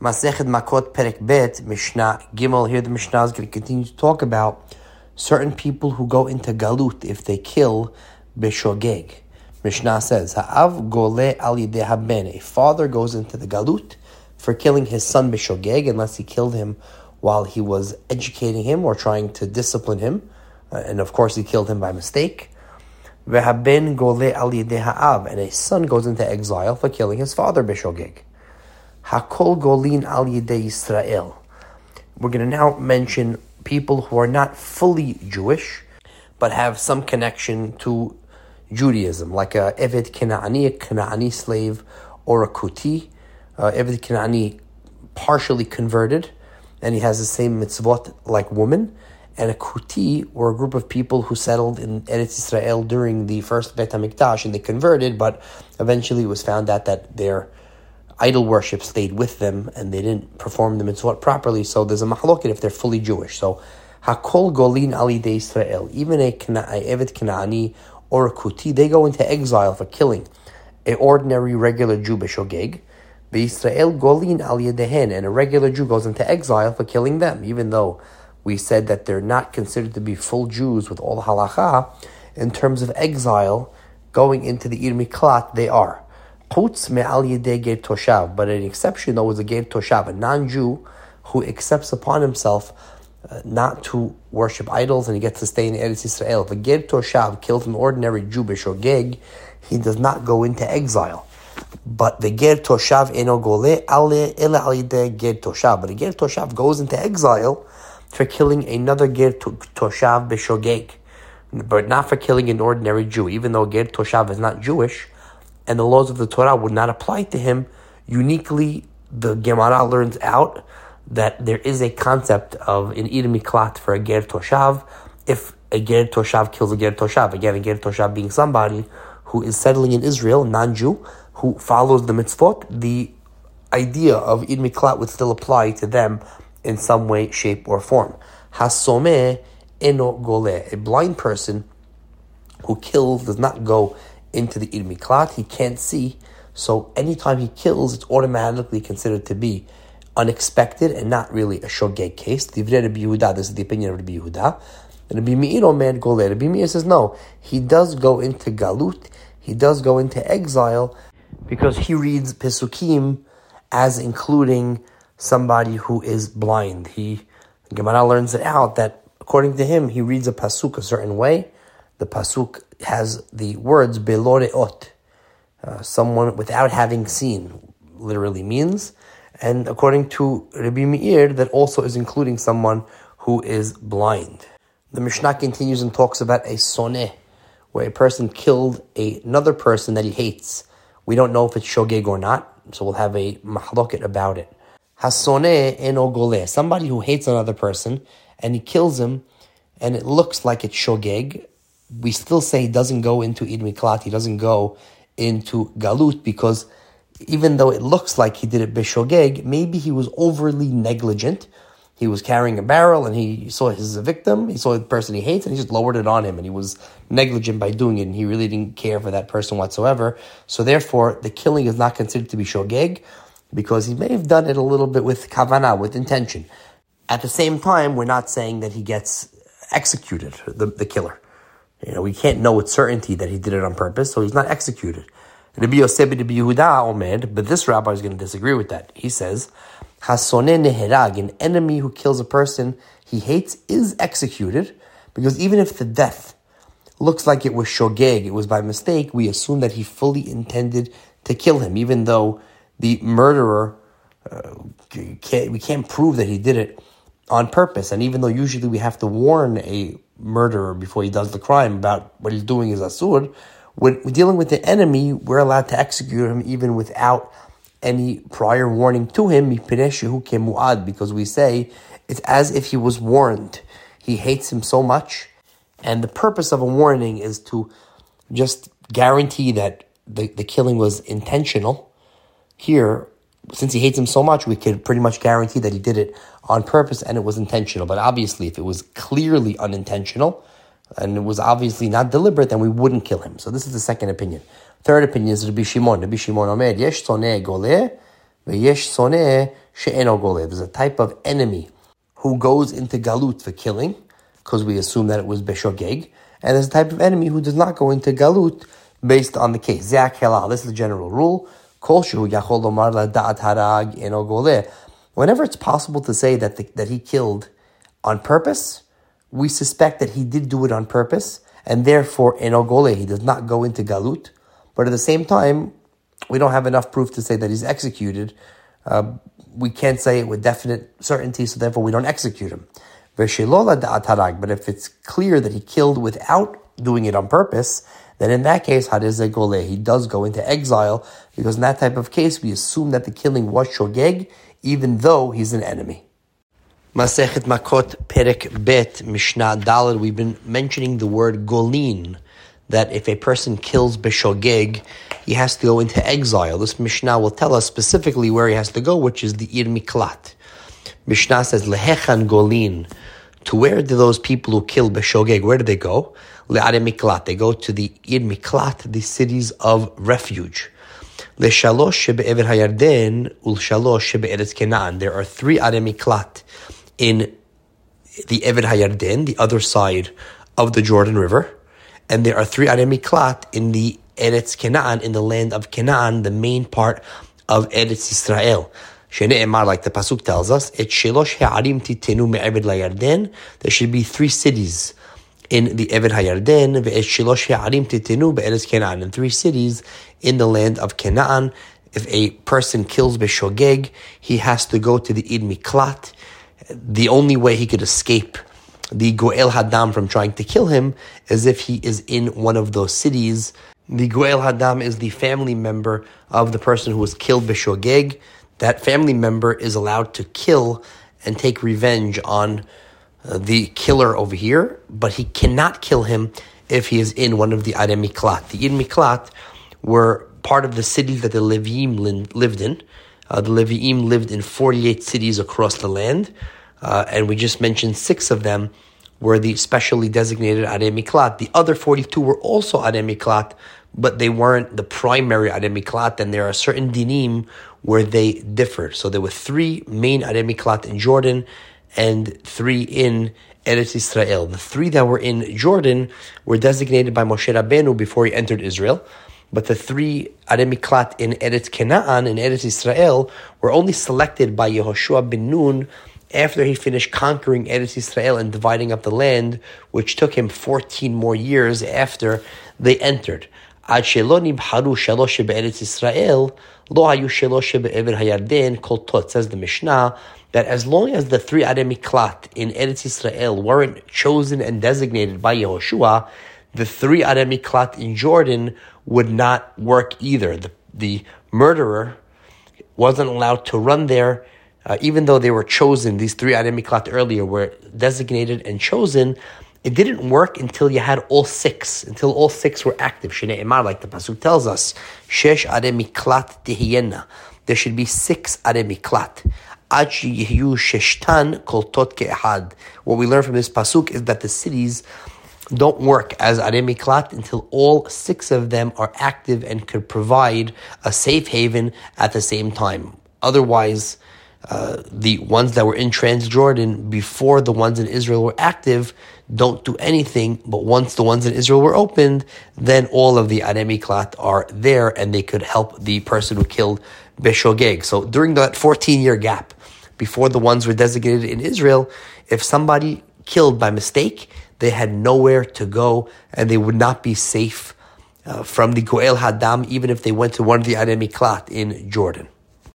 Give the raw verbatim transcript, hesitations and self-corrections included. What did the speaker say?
Masechet Makot Perek Bet, Mishnah Gimel. Here the Mishnah is going to continue to talk about certain people who go into Galut if they kill Beshogeg. Mishnah says, Ha'av Gole Al Yidei Haben. A father goes into the Galut for killing his son Beshogeg, unless he killed him while he was educating him or trying to discipline him. Uh, and of course he killed him by mistake. Ve'haben Gole Al Yidei Ha'av. And a son goes into exile for killing his father Beshogeg. Hakol Golin Al Yidei Yisrael. We're going to now mention people who are not fully Jewish, but have some connection to Judaism, like a Eved Kena'ani, a Kena'ani slave, or a Kuti. Uh, Eved Kena'ani partially converted, and he has the same mitzvot like woman. And a Kuti were a group of people who settled in Eretz Yisrael during the first Beit HaMikdash, and they converted, but eventually it was found out that their idol worship stayed with them, and they didn't perform the mitzvot properly, so there's a mahloket if they're fully Jewish. So, Hakol Golin Ali de Israel, even a Evet Kena'ani or a Kuti, they go into exile for killing an ordinary, regular Jew, Beshogeg. Israel Golin Ali Dehen, and a regular Jew goes into exile for killing them, even though we said that they're not considered to be full Jews with all the halacha. In terms of exile, going into the Ir Miklat, they are. Chutz me'al yedei ger toshav, but an exception though is a ger toshav, a non-Jew who accepts upon himself uh, not to worship idols, and he gets to stay in Eretz Yisrael. If a ger toshav kills an ordinary Jew b'shogeg, he does not go into exile. But the ger toshav eno gole ale ela al yedei ger toshav. But a ger toshav goes into exile for killing another ger toshav b'shogeg, but not for killing an ordinary Jew, even though ger toshav is not Jewish, and the laws of the Torah would not apply to him. Uniquely, the Gemara learns out that there is a concept of an Ir Miklat for a Ger Toshav. If a Ger Toshav kills a Ger Toshav, again, a Ger Toshav being somebody who is settling in Israel, non-Jew, who follows the mitzvot, the idea of Ir Miklat would still apply to them in some way, shape, or form. Hasomeh eno gole. A blind person who kills does not go into the Ir Miklat. He can't see, so anytime he kills, it's automatically considered to be unexpected and not really a shogeg case. Divrei Rabbi Yehuda, this is the opinion of Rabbi Yehuda. And Rabbi Meir omer goleh. Rabbi Meir says no, he does go into galut, he does go into exile, because he reads Pesukim as including somebody who is blind. He, Gemara learns it out that according to him, he reads a pasuk a certain way. The pasuk has the words belo re'ot, uh, someone without having seen, literally means. And according to Rabbi Meir, that also is including someone who is blind. The Mishnah continues and talks about a soneh, where a person killed a, another person that he hates. We don't know if it's shogeg or not, so we'll have a mahloket about it. Hasoneh eno goleh, somebody who hates another person, and he kills him, and it looks like it's shogeg. We still say he doesn't go into Ir Miklat, he doesn't go into Galut, because even though it looks like he did it b'shogeg, maybe he was overly negligent. He was carrying a barrel and he saw his victim, he saw the person he hates, and he just lowered it on him, and he was negligent by doing it, and he really didn't care for that person whatsoever. So therefore, the killing is not considered to be shogeg, because he may have done it a little bit with kavanah, with intention. At the same time, we're not saying that he gets executed, the, the killer. You know, we can't know with certainty that he did it on purpose, so he's not executed. Rabbi Yosef Rabbi Yehuda omed, but this rabbi is going to disagree with that. He says, Hasoneh neherag, an enemy who kills a person he hates is executed, because even if the death looks like it was shogeg, it was by mistake, we assume that he fully intended to kill him, even though the murderer, uh, can't, we can't prove that he did it on purpose. And even though usually we have to warn a murderer before he does the crime about what he's doing is asur, when we're dealing with the enemy, we're allowed to execute him even without any prior warning to him, because we say it's as if he was warned. He hates him so much, and the purpose of a warning is to just guarantee that the, the killing was intentional. Here, since he hates him so much, we could pretty much guarantee that he did it on purpose and it was intentional. But obviously, if it was clearly unintentional and it was obviously not deliberate, then we wouldn't kill him. So this is the second opinion. Third opinion is Rabbi Shimon. Rabbi Shimon omer, yesh soneh goleh, veyesh soneh she'eno goleh. There's a type of enemy who goes into galut for killing, because we assume that it was beshogeg, and there's a type of enemy who does not go into galut based on the case. This is the general rule. Whenever it's possible to say that the, that he killed on purpose, we suspect that he did do it on purpose, and therefore eno goleh, he does not go into galut. But at the same time, we don't have enough proof to say that he's executed. Uh, we can't say it with definite certainty, so therefore we don't execute him. But if it's clear that he killed without doing it on purpose, then in that case, hadezeh goleh, he does go into exile, because in that type of case, we assume that the killing was shogeg, even though he's an enemy. Masechet Makot Perek Bet Mishnah Daled. We've been mentioning the word golin, that if a person kills b'shogeg, he has to go into exile. This Mishnah will tell us specifically where he has to go, which is the Ir Miklat. Mishnah says, Lehechan golin. To where do those people who kill b'shogeg, where do they go? Le'are Miklat. They go to the Ir Miklat, the cities of refuge. Le'shalosh shebe'ever hayarden, ul'shalosh shebe'eretz Kenaan. There are three Are Miklat in the Ever Hayarden, the other side of the Jordan River. And there are three Are Miklat in the Eretz Kenaan, in the land of Canaan, the main part of Eretz Israel. Shene'emar, like the Pasuk tells us, Et shelosh ha'arim titenu me'eved la'yarden. There should be three cities in the Eved Hayarden, ve'et shelosh ha'arim titenu be'eretz Canaan, and three cities in the land of Canaan. If a person kills b'shogeg, he has to go to the Ir Miklat. The only way he could escape the Goel Hadam from trying to kill him is if he is in one of those cities. The Goel Hadam is the family member of the person who was killed b'shogeg. That family member is allowed to kill and take revenge on uh, the killer over here, but he cannot kill him if he is in one of the Are Miklat. The Ir Miklat were part of the cities that the Leviim lived in. Uh, the Leviim lived in forty-eight cities across the land, uh, and we just mentioned six of them were the specially designated Are Miklat. The other forty-two were also Are Miklat, but they weren't the primary Are Miklat, and there are certain dinim where they differ. So there were three main Are Miklat in Jordan and three in Eretz Israel. The three that were in Jordan were designated by Moshe Rabbeinu before he entered Israel, but the three Are Miklat in Eretz Canaan, in Eretz Israel, were only selected by Yehoshua ben Nun after he finished conquering Eretz Israel and dividing up the land, which took him fourteen more years after they entered. Ad shelo nibharu shalosh be'eretz Israel, lo hayu shalosh be'ever hayarden kol tot. Says the Mishnah that as long as the three Are Miklat in Eretz Israel weren't chosen and designated by Yehoshua, the three Are Miklat in Jordan would not work either. The, the murderer wasn't allowed to run there, uh, even though they were chosen. These three Are Miklat earlier were designated and chosen. It didn't work until you had all six, until all six were active. Shene'emar, like the Pasuk tells us, Shesh Are Miklat Tehiyena. There should be six Are Miklat. Ad sheyihyu sheshtan kol tot ke'ehad. What we learn from this Pasuk is that the cities don't work as Are Miklat until all six of them are active and could provide a safe haven at the same time. Otherwise, uh, the ones that were in Transjordan before the ones in Israel were active don't do anything, but once the ones in Israel were opened, then all of the Are Miklat are there and they could help the person who killed b'shogeg. So during that fourteen-year gap, before the ones were designated in Israel, if somebody killed by mistake, they had nowhere to go and they would not be safe uh, from the Goel Hadam, even if they went to one of the Are Miklat in Jordan.